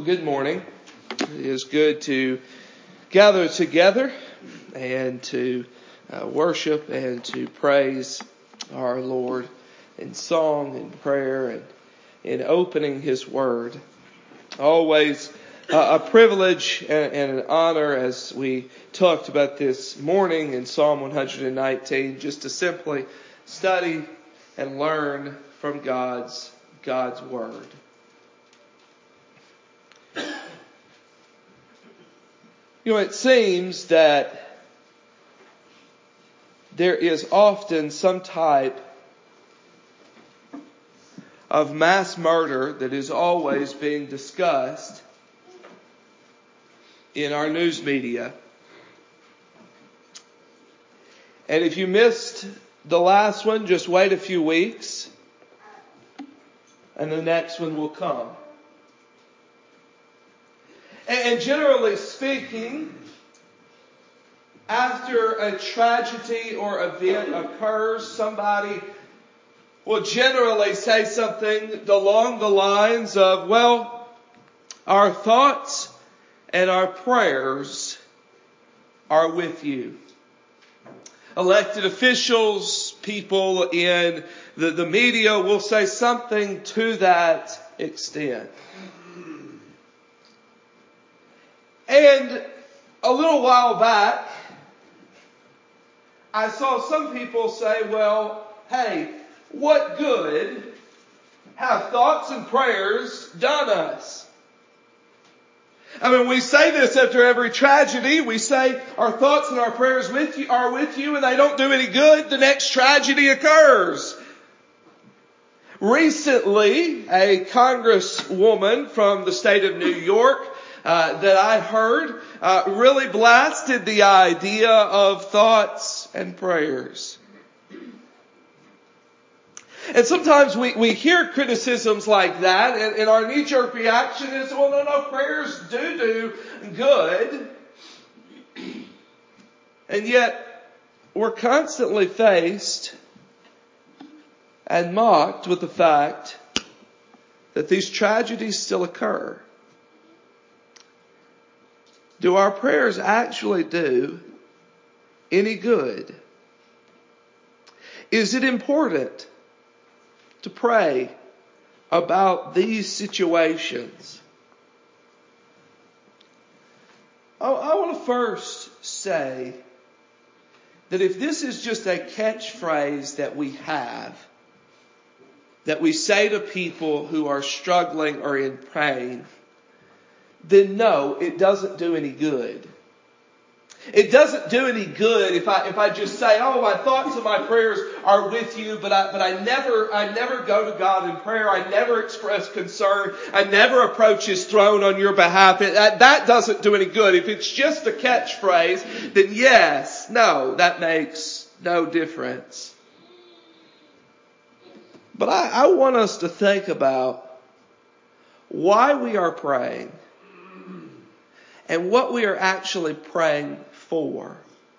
Well, good morning. It is good to gather together and to worship and to praise our Lord in song and prayer and in opening His Word. Always a privilege and an honor, as we talked about this morning in Psalm 119, just to simply study and learn from God's Word. You know, it seems that there is often some type of mass murder that is always being discussed in our news media. And if you missed the last one, just wait a few weeks and the next one will come. And generally speaking, after a tragedy or event occurs, somebody will generally say something along the lines of, well, our thoughts and our prayers are with you. Elected officials, people in the media will say something to that extent. And a little while back, I saw some people say, well, hey, what good have thoughts and prayers done us? I mean, we say this after every tragedy. We say our thoughts and our prayers are with you, and they don't do any good. The next tragedy occurs. Recently, a congresswoman from the state of New York that I heard really blasted the idea of thoughts and prayers. And sometimes we hear criticisms like that, and our knee-jerk reaction is, well, no, prayers do good. And yet, we're constantly faced and mocked with the fact that these tragedies still occur. Do our prayers actually do any good? Is it important to pray about these situations? I want to first say that if this is just a catchphrase that we have, that we say to people who are struggling or in pain, then no, it doesn't do any good. It doesn't do any good if I just say, oh, my thoughts and my prayers are with you, but I never go to God in prayer. I never express concern. I never approach His throne on your behalf. That doesn't do any good. If it's just a catchphrase, then yes, no, that makes no difference. But I want us to think about why we are praying and what we are actually praying for.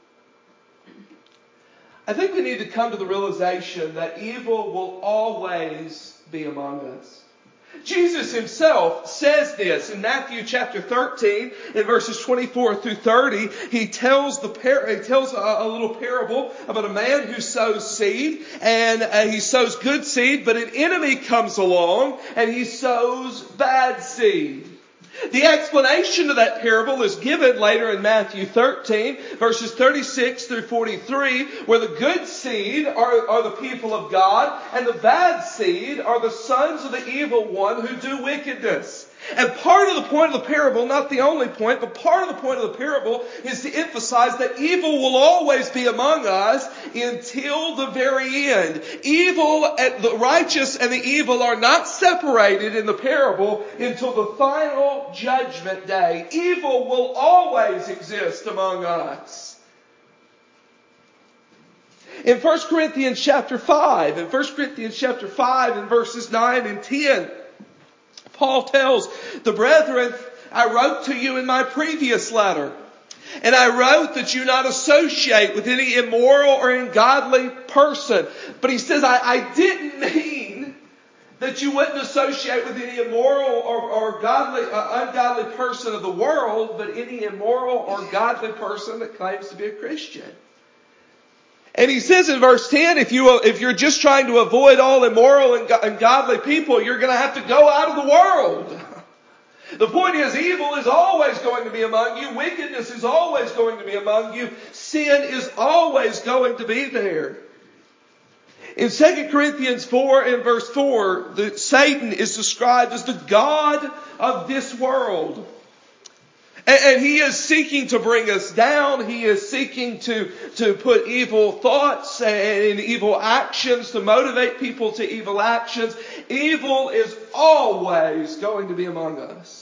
I think we need to come to the realization that evil will always be among us. Jesus Himself says this in Matthew chapter 13 in verses 24 through 30. He tells a little parable about a man who sows seed, and he sows good seed, but an enemy comes along and he sows bad seed. The explanation of that parable is given later in Matthew 13, verses 36 through 43, where the good seed are the people of God, and the bad seed are the sons of the evil one who do wickedness. And part of the point of the parable, not the only point, but part of the point of the parable is to emphasize that evil will always be among us until the very end. Evil, the righteous and the evil are not separated in the parable until the final judgment day. Evil will always exist among us. In 1 Corinthians chapter 5 and verses 9 and 10, Paul tells the brethren, I wrote to you in my previous letter, and I wrote that you not associate with any immoral or ungodly person. But he says, I didn't mean that you wouldn't associate with any immoral or ungodly person of the world, but any immoral or godly person that claims to be a Christian. And he says in verse 10, if you're just trying to avoid all immoral and ungodly people, you're going to have to go out of the world. The point is, evil is always going to be among you. Wickedness is always going to be among you. Sin is always going to be there. In 2 Corinthians 4 and verse 4, Satan is described as the god of this world. And he is seeking to bring us down. He is seeking to put evil thoughts and evil actions, to motivate people to evil actions. Evil is always going to be among us.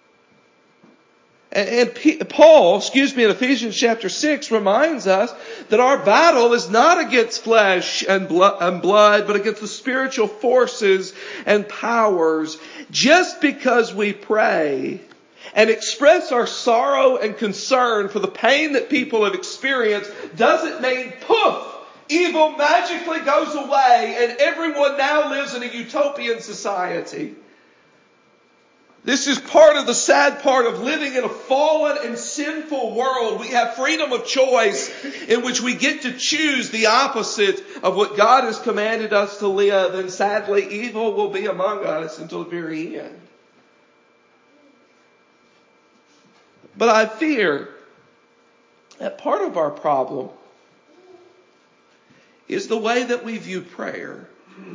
And Paul, in Ephesians chapter 6 reminds us that our battle is not against flesh and blood, but against the spiritual forces and powers. Just because we pray and express our sorrow and concern for the pain that people have experienced doesn't mean, poof, evil magically goes away and everyone now lives in a utopian society. This is part of the sad part of living in a fallen and sinful world. We have freedom of choice in which we get to choose the opposite of what God has commanded us to live. And sadly, evil will be among us until the very end. But I fear that part of our problem is the way that we view prayer.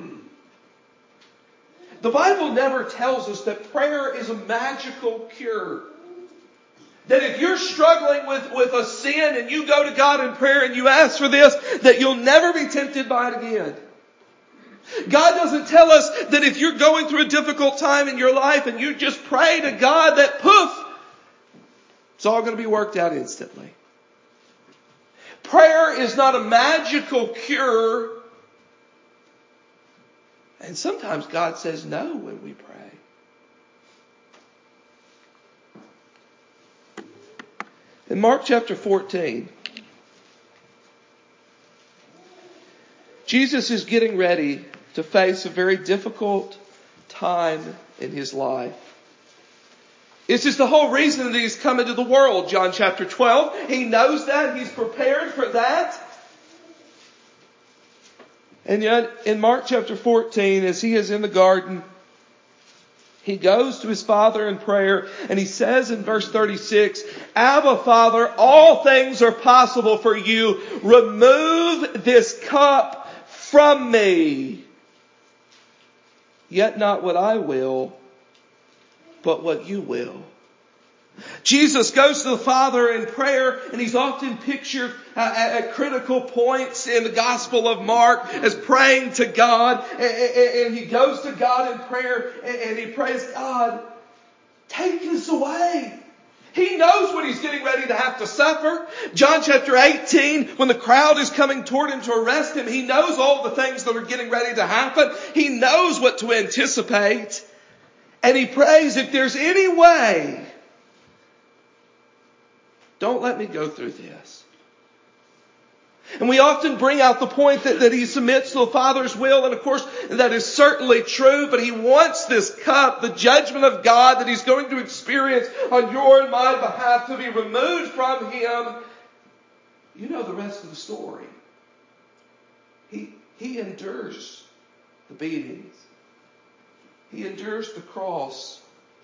The Bible never tells us that prayer is a magical cure. That if you're struggling with a sin and you go to God in prayer and you ask for this, that you'll never be tempted by it again. God doesn't tell us that if you're going through a difficult time in your life and you just pray to God, that poof, it's all going to be worked out instantly. Prayer is not a magical cure. And sometimes God says no when we pray. In Mark chapter 14, Jesus is getting ready to face a very difficult time in his life. This is the whole reason that he's come into the world. John chapter 12, he knows that. He's prepared for that. And yet, in Mark chapter 14, as he is in the garden, he goes to his Father in prayer, and he says in verse 36, Abba, Father, all things are possible for you. Remove this cup from me. Yet not what I will, but what you will. Jesus goes to the Father in prayer, and he's often pictured at critical points in the Gospel of Mark as praying to God. And he goes to God in prayer and he prays, God, take this away. He knows when he's getting ready to have to suffer. John chapter 18, when the crowd is coming toward him to arrest him, he knows all the things that are getting ready to happen. He knows what to anticipate. And he prays, if there's any way, don't let me go through this. And we often bring out the point that he submits to the Father's will. And of course, that is certainly true. But he wants this cup, the judgment of God that he's going to experience on your and my behalf, to be removed from him. You know the rest of the story. He endures the beatings. He endures the cross.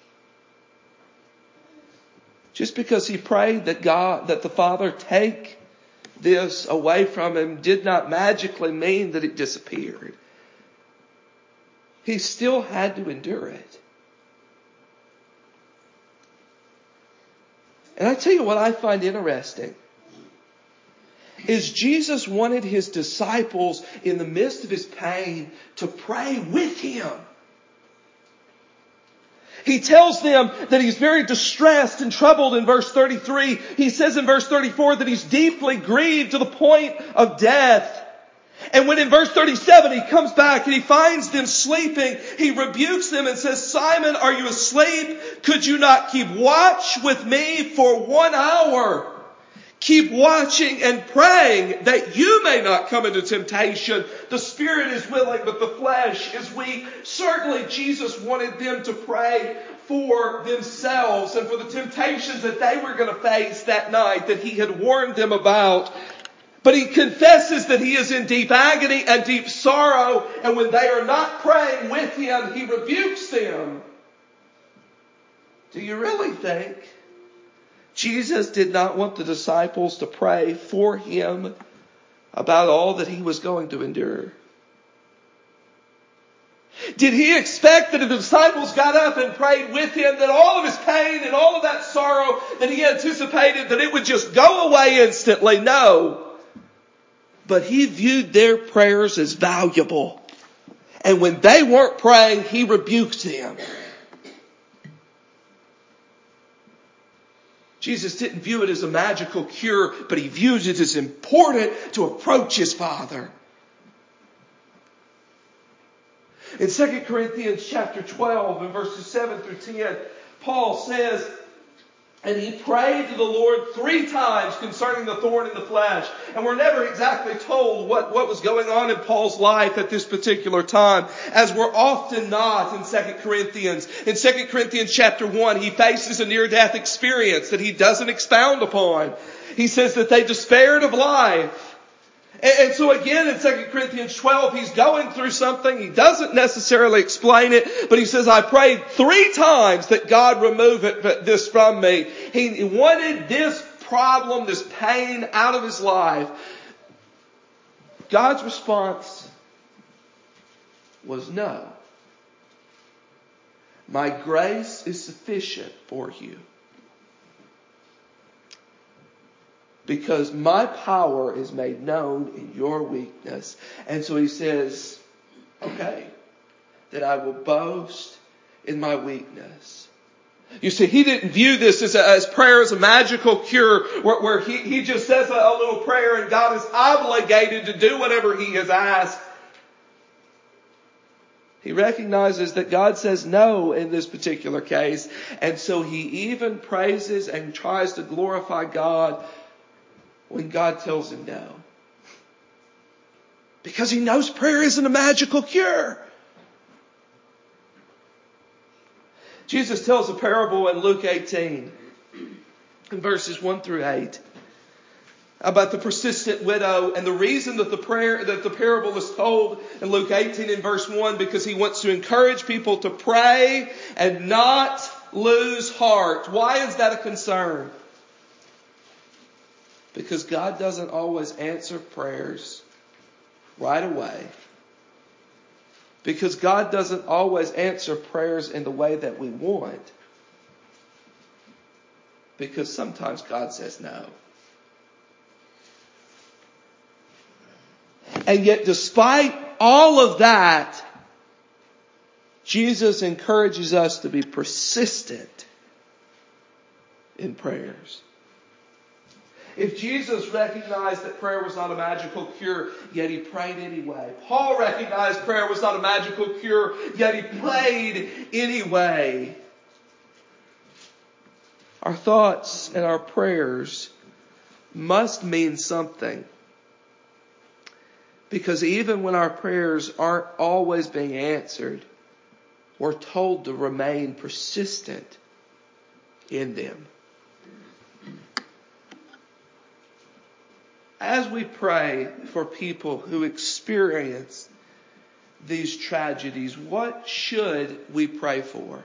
Just because he prayed that the Father take this away from him did not magically mean that it disappeared. He still had to endure it. And I tell you what I find interesting is Jesus wanted his disciples in the midst of his pain to pray with him. He tells them that he's very distressed and troubled in verse 33. He says in verse 34 that he's deeply grieved to the point of death. And when in verse 37 he comes back and he finds them sleeping, he rebukes them and says, Simon, are you asleep? Could you not keep watch with me for 1 hour? Keep watching and praying that you may not come into temptation. The spirit is willing, but the flesh is weak. Certainly Jesus wanted them to pray for themselves and for the temptations that they were going to face that night that he had warned them about. But he confesses that he is in deep agony and deep sorrow. And when they are not praying with him, he rebukes them. Do you really think Jesus did not want the disciples to pray for him about all that he was going to endure? Did he expect that if the disciples got up and prayed with him, that all of his pain and all of that sorrow that he anticipated, that it would just go away instantly? No. But he viewed their prayers as valuable. And when they weren't praying, he rebuked them. Jesus didn't view it as a magical cure, but he views it as important to approach his Father. In 2 Corinthians chapter 12 and verses 7 through 10, Paul says, and he prayed to the Lord 3 times concerning the thorn in the flesh. And we're never exactly told what was going on in Paul's life at this particular time, as we're often not in 2 Corinthians. In 2 Corinthians chapter 1, he faces a near-death experience that he doesn't expound upon. He says that they despaired of life. And so again in 2 Corinthians 12, he's going through something. He doesn't necessarily explain it, but he says, I prayed 3 times that God remove this from me. He wanted this problem, this pain out of his life. God's response was no. My grace is sufficient for you, because my power is made known in your weakness. And so he says, okay, that I will boast in my weakness. You see, he didn't view this as prayer as a magical cure where he just says a little prayer and God is obligated to do whatever he has asked. He recognizes that God says no in this particular case. And so he even praises and tries to glorify God when God tells him no. Because he knows prayer isn't a magical cure. Jesus tells a parable in Luke 18, in verses 1 through 8, about the persistent widow, and the reason that the parable is told in Luke 18 in verse 1, because he wants to encourage people to pray and not lose heart. Why is that a concern? Because God doesn't always answer prayers right away. Because God doesn't always answer prayers in the way that we want. Because sometimes God says no. And yet despite all of that, Jesus encourages us to be persistent in prayers. If Jesus recognized that prayer was not a magical cure, yet he prayed anyway. Paul recognized prayer was not a magical cure, yet he prayed anyway. Our thoughts and our prayers must mean something. Because even when our prayers aren't always being answered, we're told to remain persistent in them. As we pray for people who experience these tragedies, what should we pray for?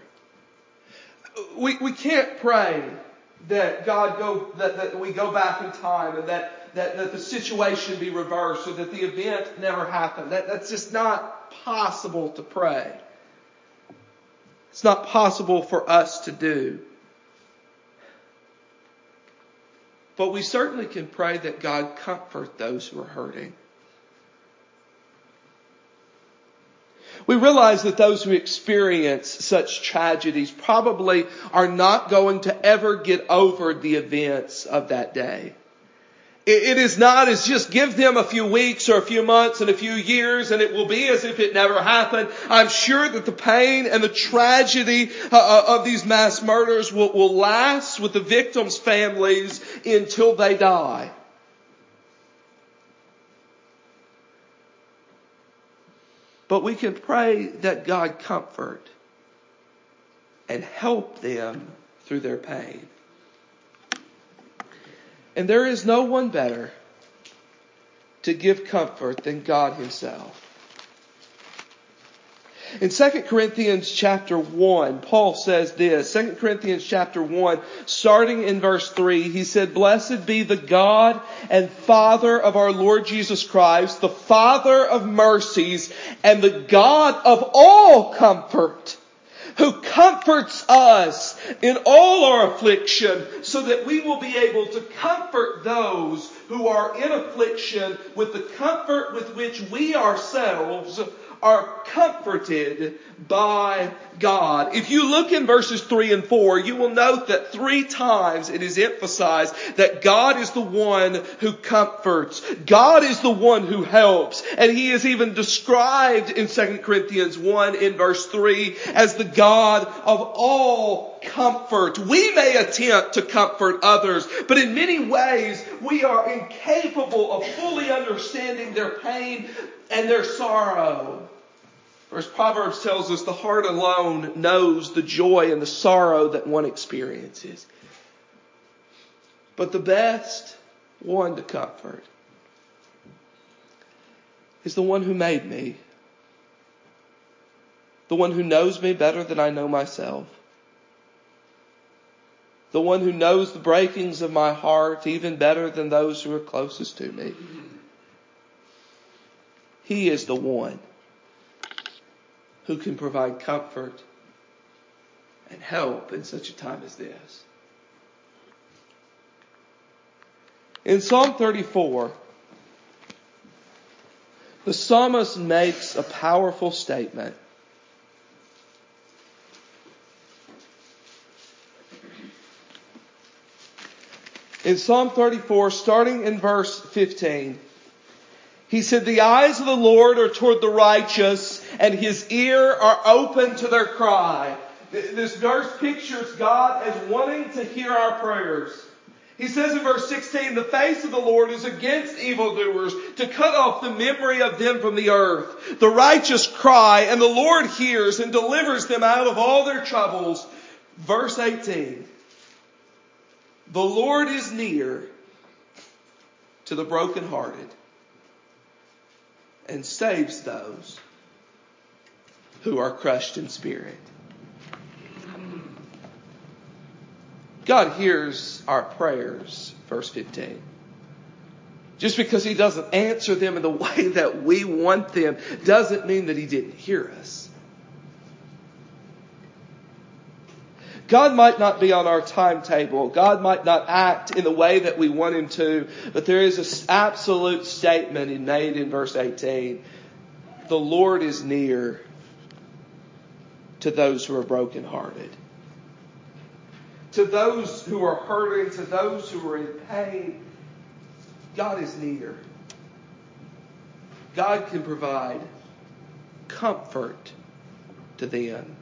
We can't pray that that we go back in time and that the situation be reversed or that the event never happened. That's just not possible to pray. It's not possible for us to do. But we certainly can pray that God comfort those who are hurting. We realize that those who experience such tragedies probably are not going to ever get over the events of that day. It is not as just give them a few weeks or a few months and a few years and it will be as if it never happened. I'm sure that the pain and the tragedy of these mass murders will last with the victims' families until they die. But we can pray that God comfort and help them through their pain. And there is no one better to give comfort than God Himself. In 2 Corinthians chapter 1, Paul says this, 2 Corinthians chapter 1, starting in verse 3, he said, "Blessed be the God and Father of our Lord Jesus Christ, the Father of mercies and the God of all comfort, who comforts us in all our affliction, so that we will be able to comfort those who are in affliction with the comfort with which we ourselves are comforted by God." If you look in verses 3 and 4, you will note that 3 times it is emphasized that God is the one who comforts. God is the one who helps. And He is even described in 2 Corinthians 1 in verse 3 as the God of all comfort. We may attempt to comfort others, but in many ways we are incapable of fully understanding their pain and their sorrow. First, Proverbs tells us the heart alone knows the joy and the sorrow that one experiences. But the best one to comfort is the one who made me. The one who knows me better than I know myself. The one who knows the breakings of my heart even better than those who are closest to me. He is the one who can provide comfort and help in such a time as this. In Psalm 34, the psalmist makes a powerful statement. In Psalm 34, starting in verse 15, he said, "The eyes of the Lord are toward the righteous, and His ear are open to their cry." This verse pictures God as wanting to hear our prayers. He says in verse 16, "The face of the Lord is against evildoers, to cut off the memory of them from the earth. The righteous cry, and the Lord hears and delivers them out of all their troubles." Verse 18, "The Lord is near to the brokenhearted and saves those who are crushed in spirit." God hears our prayers, verse 15. Just because He doesn't answer them in the way that we want them doesn't mean that He didn't hear us. God might not be on our timetable. God might not act in the way that we want Him to. But there is an absolute statement made in verse 18. The Lord is near to those who are brokenhearted. To those who are hurting, to those who are in pain, God is near. God can provide comfort to them.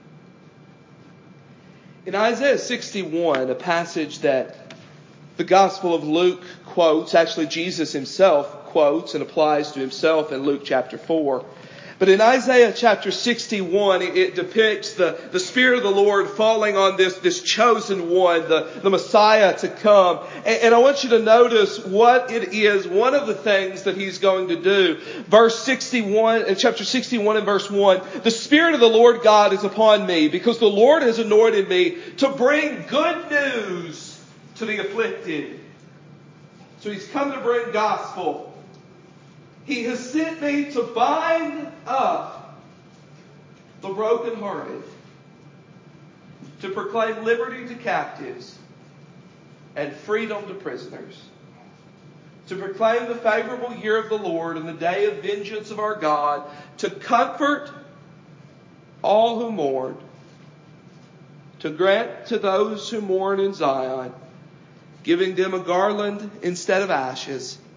In Isaiah 61, a passage that the Gospel of Luke quotes, actually Jesus Himself quotes and applies to Himself in Luke chapter 4. But in Isaiah chapter 61, it depicts the Spirit of the Lord falling on this chosen one, the Messiah to come. And I want you to notice what it is, one of the things that He's going to do. Verse 61, chapter 61 and verse 1, "The Spirit of the Lord God is upon me, because the Lord has anointed me to bring good news to the afflicted." So He's come to bring gospel. "He has sent me to bind up the brokenhearted, to proclaim liberty to captives and freedom to prisoners, to proclaim the favorable year of the Lord and the day of vengeance of our God, to comfort all who mourn, to grant to those who mourn in Zion, giving them a garland instead of ashes,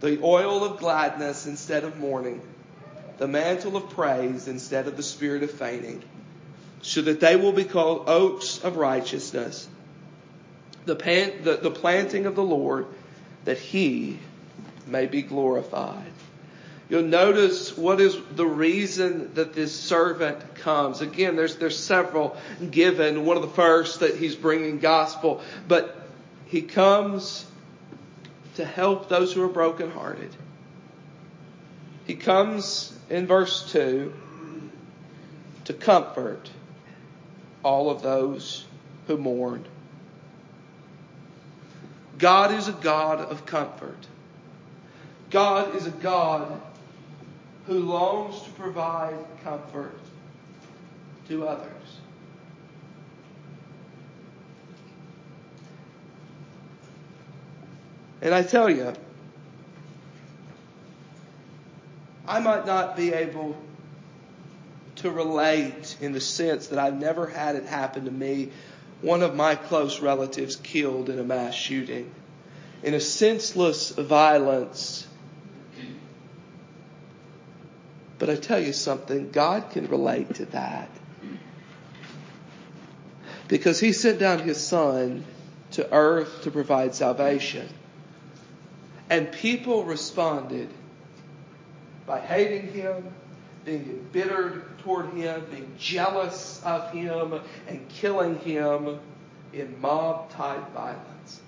the oil of gladness instead of mourning, the mantle of praise instead of the spirit of fainting, so that they will be called oaks of righteousness, the planting of the Lord, that He may be glorified. You'll notice what is the reason that this servant comes. Again, there's several given. One of the first that he's bringing gospel, but he comes to help those who are brokenhearted. He comes in verse 2 to comfort all of those who mourn. God is a God of comfort. God is a God who longs to provide comfort to others. And I tell you, I might not be able to relate in the sense that I've never had it happen to me. One of my close relatives killed in a mass shooting, in a senseless violence. But I tell you something, God can relate to that. Because He sent down His Son to earth to provide salvation. And people responded by hating Him, being embittered toward Him, being jealous of Him, and killing Him in mob-type violence.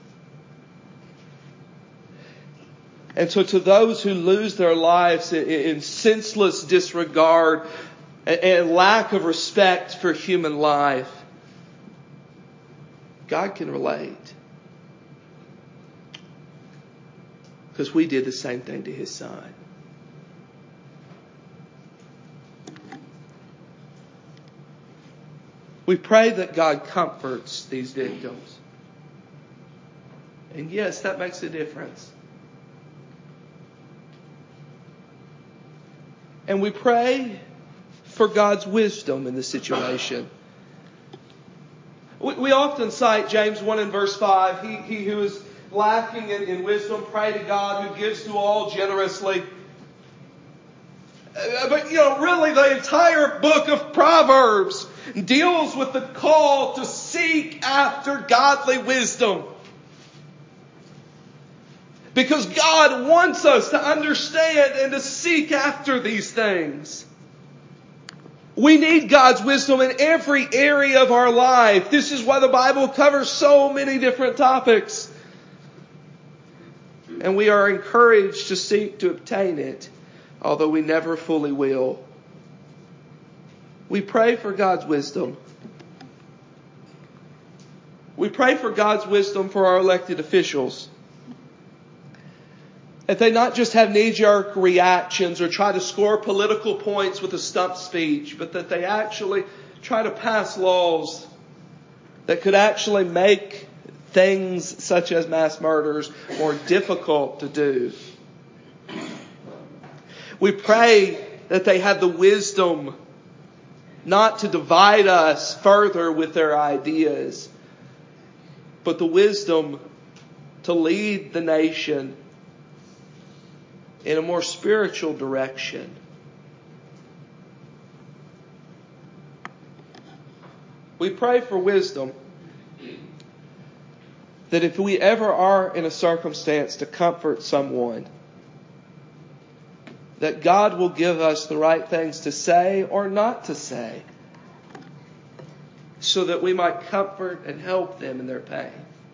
And so to those who lose their lives in senseless disregard and lack of respect for human life, God can relate. Because we did the same thing to His Son. We pray that God comforts these victims. And yes, that makes a difference. And we pray for God's wisdom in the situation. We often cite James 1 and verse 5. He who is lacking in wisdom, pray to God who gives to all generously. But really the entire book of Proverbs deals with the call to seek after godly wisdom. Because God wants us to understand and to seek after these things. We need God's wisdom in every area of our life. This is why the Bible covers so many different topics. And we are encouraged to seek to obtain it, although we never fully will. We pray for God's wisdom. We pray for God's wisdom for our elected officials. That they not just have knee-jerk reactions or try to score political points with a stump speech, but that they actually try to pass laws that could actually make things such as mass murders more difficult to do. We pray that they have the wisdom not to divide us further with their ideas, but the wisdom to lead the nation in a more spiritual direction. We pray for wisdom that if we ever are in a circumstance to comfort someone, that God will give us the right things to say or not to say, so that we might comfort and help them in their pain.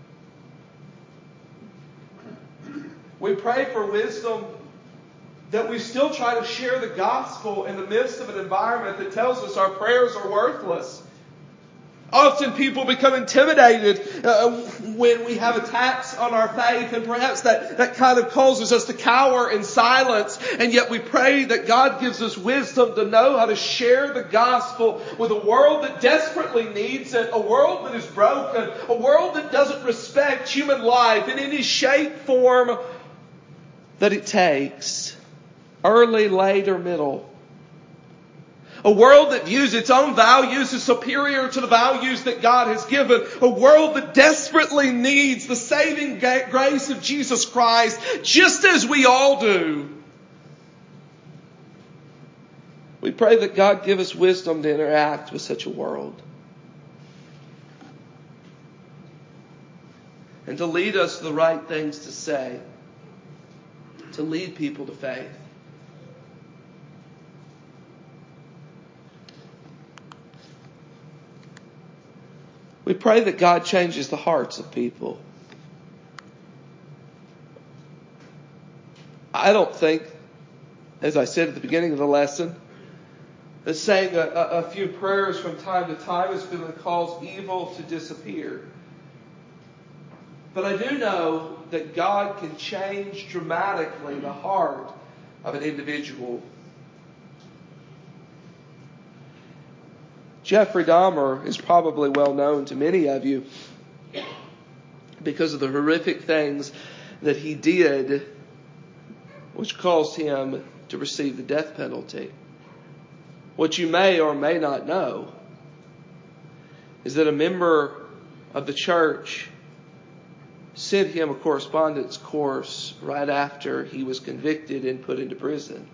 We pray for wisdom that we still try to share the gospel in the midst of an environment that tells us our prayers are worthless. Often people become intimidated when we have attacks on our faith, and perhaps that kind of causes us to cower in silence. And yet we pray that God gives us wisdom to know how to share the gospel with a world that desperately needs it, a world that is broken, a world that doesn't respect human life in any shape, form that it takes. Early, late, or middle. A world that views its own values as superior to the values that God has given. A world that desperately needs the saving grace of Jesus Christ, just as we all do. We pray that God give us wisdom to interact with such a world. And to lead us to the right things to say. To lead people to faith. We pray that God changes the hearts of people. I don't think, as I said at the beginning of the lesson, that saying a few prayers from time to time is going to cause evil to disappear. But I do know that God can change dramatically the heart of an individual. Jeffrey Dahmer is probably well known to many of you because of the horrific things that he did, which caused him to receive the death penalty. What you may or may not know is that a member of the church sent him a correspondence course right after he was convicted and put into prison.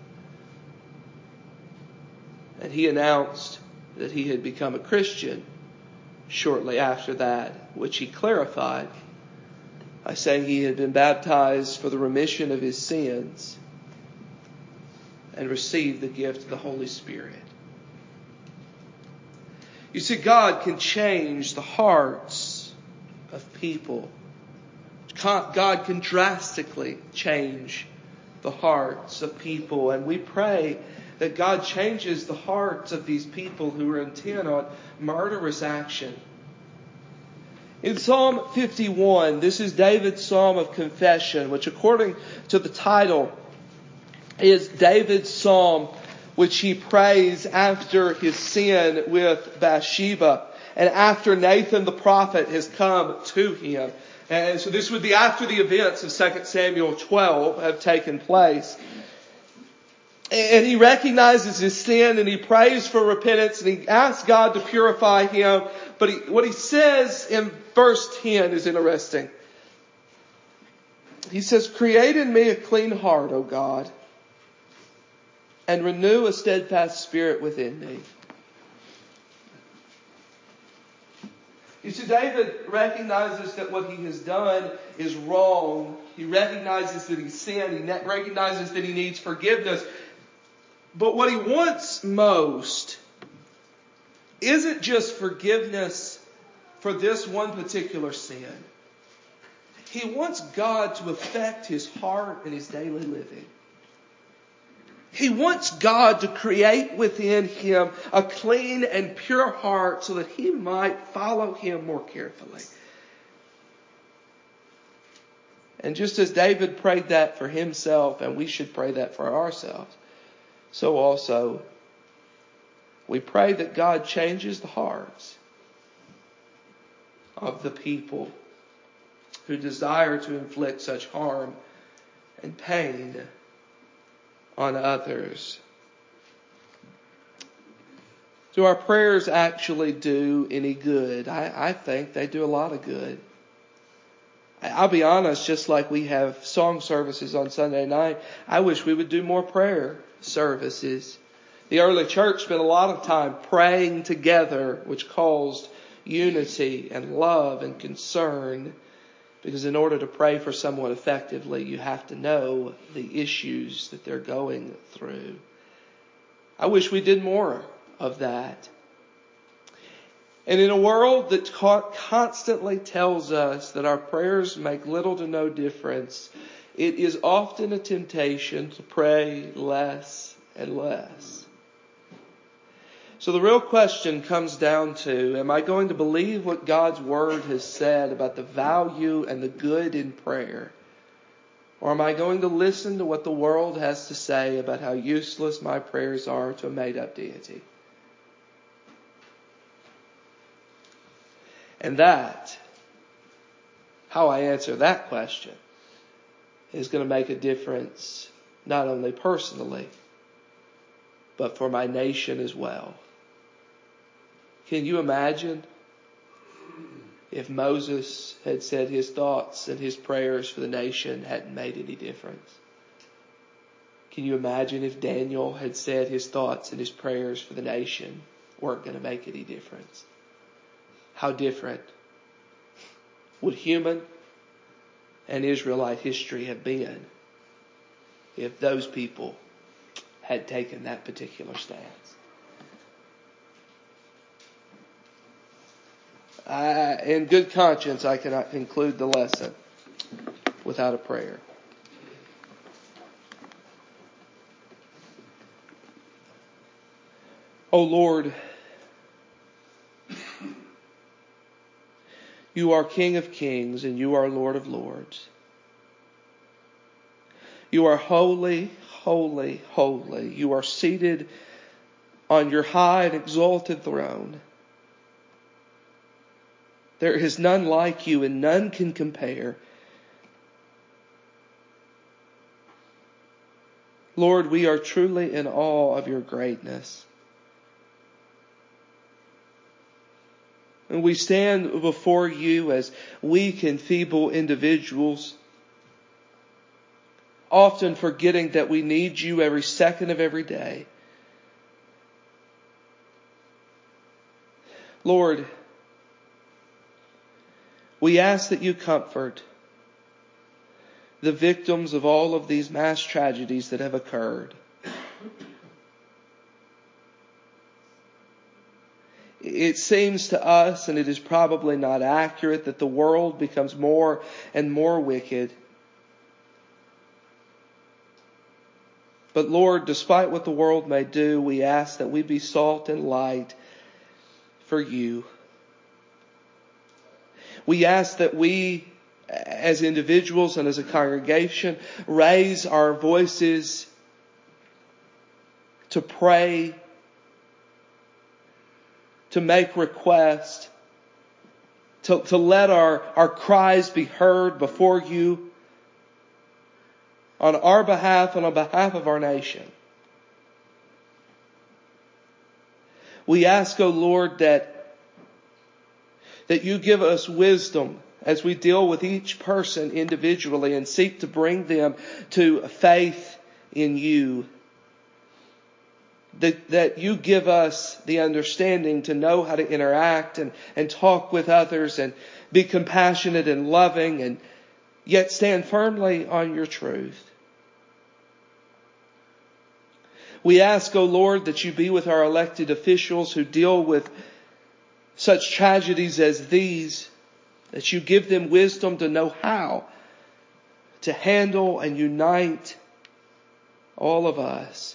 And he announced that he had become a Christian shortly after that, which he clarified by saying he had been baptized for the remission of his sins and received the gift of the Holy Spirit. You see, God can change the hearts of people. God can drastically change the hearts of people. And we pray that God changes the hearts of these people who are intent on murderous action. In Psalm 51, this is David's Psalm of Confession, which according to the title is David's Psalm which he prays after his sin with Bathsheba and after Nathan the prophet has come to him. And so this would be after the events of 2 Samuel 12 have taken place. And he recognizes his sin and he prays for repentance and he asks God to purify him. But what he says in verse 10 is interesting. He says, "Create in me a clean heart, O God, and renew a steadfast spirit within me." You see, David recognizes that what he has done is wrong. He recognizes that he's sinned. He recognizes that he needs forgiveness. But what he wants most isn't just forgiveness for this one particular sin. He wants God to affect his heart and his daily living. He wants God to create within him a clean and pure heart so that he might follow him more carefully. And just as David prayed that for himself, and we should pray that for ourselves, so also we pray that God changes the hearts of the people who desire to inflict such harm and pain on others. Do our prayers actually do any good? I think they do a lot of good. I'll be honest, just like we have song services on Sunday night, I wish we would do more prayer services. The early church spent a lot of time praying together, which caused unity and love and concern. Because in order to pray for someone effectively, you have to know the issues that they're going through. I wish we did more of that. And in a world that constantly tells us that our prayers make little to no difference, it is often a temptation to pray less and less. So the real question comes down to, am I going to believe what God's Word has said about the value and the good in prayer? Or am I going to listen to what the world has to say about how useless my prayers are to a made-up deity? And that, how I answer that question, is going to make a difference not only personally, but for my nation as well. Can you imagine if Moses had said his thoughts and his prayers for the nation hadn't made any difference? Can you imagine if Daniel had said his thoughts and his prayers for the nation weren't going to make any difference? How different would human and Israelite history have been if those people had taken that particular stance? In good conscience, I cannot conclude the lesson without a prayer. O Lord, you are King of kings and you are Lord of lords. You are holy, holy, holy. You are seated on your high and exalted throne. There is none like you and none can compare. Lord, we are truly in awe of your greatness. And we stand before you as weak and feeble individuals, often forgetting that we need you every second of every day. Lord, we ask that you comfort the victims of all of these mass tragedies that have occurred. It seems to us, and it is probably not accurate, that the world becomes more and more wicked. But Lord, despite what the world may do, we ask that we be salt and light for you. We ask that we, as individuals and as a congregation, raise our voices to pray, to make requests, to let our cries be heard before you on our behalf and on behalf of our nation. We ask, O Lord, that you give us wisdom as we deal with each person individually and seek to bring them to faith in you. That you give us the understanding to know how to interact and talk with others and be compassionate and loving and yet stand firmly on your truth. We ask, O Lord, that you be with our elected officials who deal with such tragedies as these, that you give them wisdom to know how to handle and unite all of us.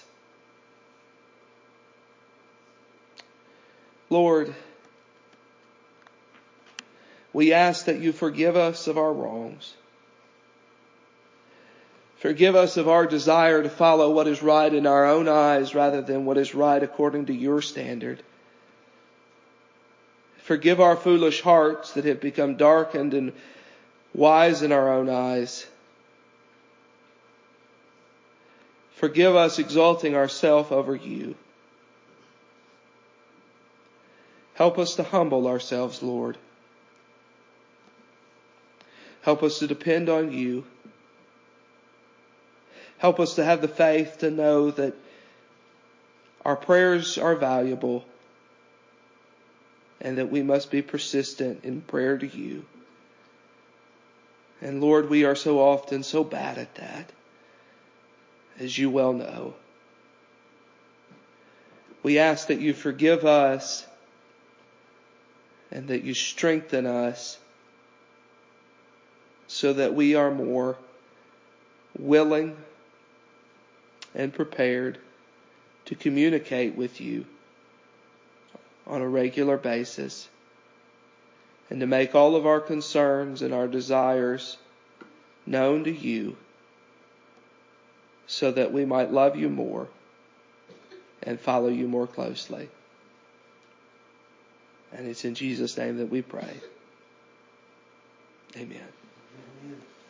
Lord, we ask that you forgive us of our wrongs. Forgive us of our desire to follow what is right in our own eyes rather than what is right according to your standard. Forgive our foolish hearts that have become darkened and wise in our own eyes. Forgive us exalting ourselves over you. Help us to humble ourselves, Lord. Help us to depend on you. Help us to have the faith to know that our prayers are valuable and that we must be persistent in prayer to you. And Lord, we are so often so bad at that, as you well know. We ask that you forgive us and that you strengthen us so that we are more willing and prepared to communicate with you on a regular basis and to make all of our concerns and our desires known to you so that we might love you more and follow you more closely. And it's in Jesus' name that we pray. Amen.